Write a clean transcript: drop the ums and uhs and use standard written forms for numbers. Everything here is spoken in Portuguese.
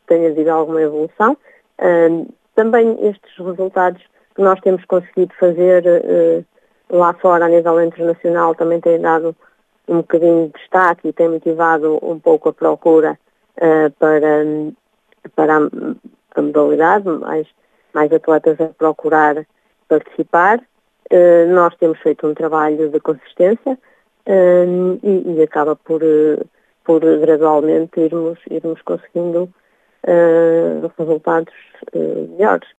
tenha havido alguma evolução. Também estes resultados que nós temos conseguido fazer lá fora, a nível internacional, também têm dado um bocadinho de destaque e têm motivado um pouco a procura para a modalidade, mais atletas a procurar participar. Nós temos feito um trabalho de consistência e acaba por gradualmente irmos conseguindo resultados melhores.